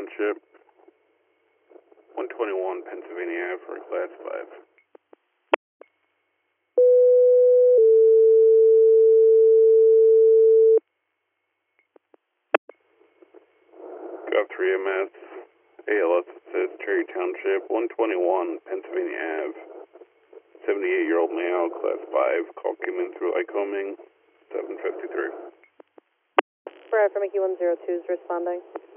Township, 121 Pennsylvania Ave for a Class 5. Gov 3MS, ALS Assist, Cherry Township, 121 Pennsylvania Ave. 78-year-old male, Class 5. Call came in through Lycoming, 753. Brad from Mickey 102 is responding.